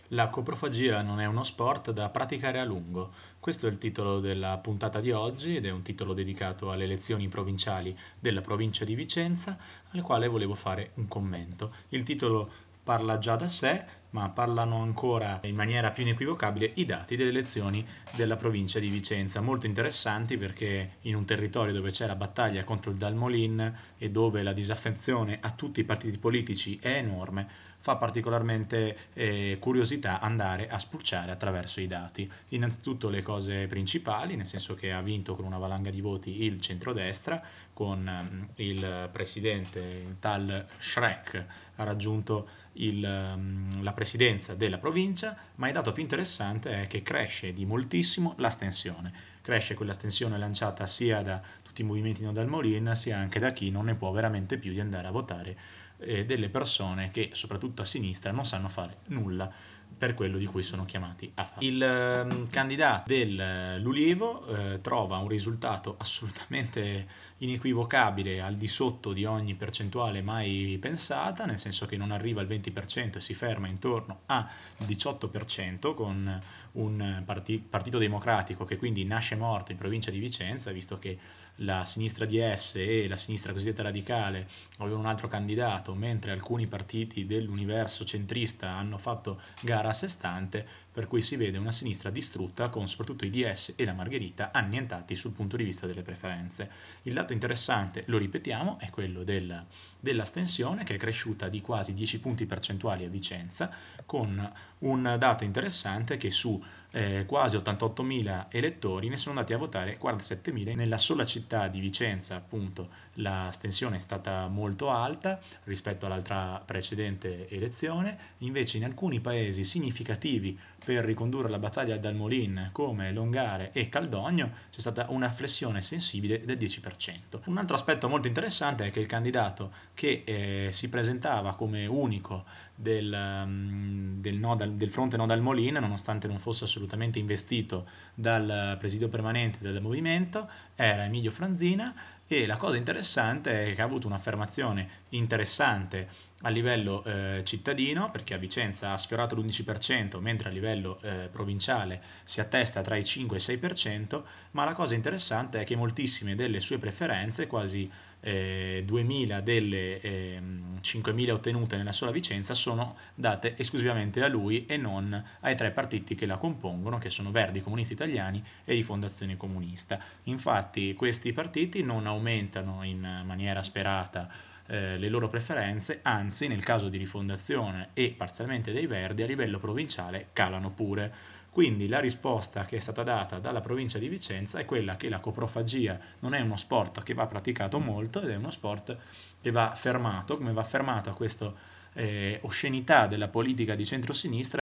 La coprofagia non è uno sport da praticare a lungo. Questo è il titolo della puntata di oggi ed è un titolo dedicato alle elezioni provinciali della provincia di Vicenza, al quale volevo fare un commento. Il titolo parla già da sé, ma parlano ancora in maniera più inequivocabile i dati delle elezioni della provincia di Vicenza, molto interessanti perché in un territorio dove c'è la battaglia contro il Dalmolin e dove la disaffezione a tutti i partiti politici è enorme, fa particolarmente curiosità andare a spulciare attraverso i dati. Innanzitutto le cose principali, nel senso che ha vinto con una valanga di voti il centrodestra, con il presidente tal Shrek ha raggiunto la presidenza della provincia, ma il dato più interessante è che cresce di moltissimo l'astensione. Cresce quell'astensione lanciata sia da tutti i movimenti no dal Molin, sia anche da chi non ne può veramente più di andare a votare delle persone che, soprattutto a sinistra, non sanno fare nulla per quello di cui sono chiamati a fare. Il candidato dell'Ulivo trova un risultato assolutamente inequivocabile, al di sotto di ogni percentuale mai pensata, nel senso che non arriva al 20% e si ferma intorno al 18% con un partito democratico che quindi nasce morto in provincia di Vicenza, visto che la sinistra DS e la sinistra cosiddetta radicale avevano un altro candidato, mentre alcuni partiti dell'universo centrista hanno fatto gara a sé stante, per cui si vede una sinistra distrutta con soprattutto i DS e la Margherita annientati sul punto di vista delle preferenze. Il dato interessante, lo ripetiamo, è quello dell'astensione, che è cresciuta di quasi 10 punti percentuali a Vicenza, con un dato interessante che su quasi 88.000 elettori ne sono andati a votare 47.000. Nella sola città di Vicenza, appunto, l'astensione è stata molto alta rispetto all'altra precedente elezione, invece in alcuni paesi significativi per ricondurre la battaglia dal Molin, come Longare e Caldogno, c'è stata una flessione sensibile del 10%. Un altro aspetto molto interessante è che il candidato che si presentava come unico del fronte no dal Molin, nonostante non fosse assolutamente investito dal presidio permanente del movimento, era Emilio Franzina, e la cosa interessante è che ha avuto un'affermazione interessante a livello cittadino, perché a Vicenza ha sfiorato l'11%, mentre a livello provinciale si attesta tra i 5 e i 6%, ma la cosa interessante è che moltissime delle sue preferenze, quasi 2.000 delle 5.000 ottenute nella sola Vicenza, sono date esclusivamente a lui e non ai tre partiti che la compongono, che sono Verdi, Comunisti Italiani e Rifondazione Comunista. Infatti questi partiti non aumentano in maniera sperata le loro preferenze, anzi nel caso di Rifondazione e parzialmente dei Verdi a livello provinciale calano pure. Quindi la risposta che è stata data dalla provincia di Vicenza è quella che la coprofagia non è uno sport che va praticato molto ed è uno sport che va fermato, come va fermata questa oscenità della politica di centrosinistra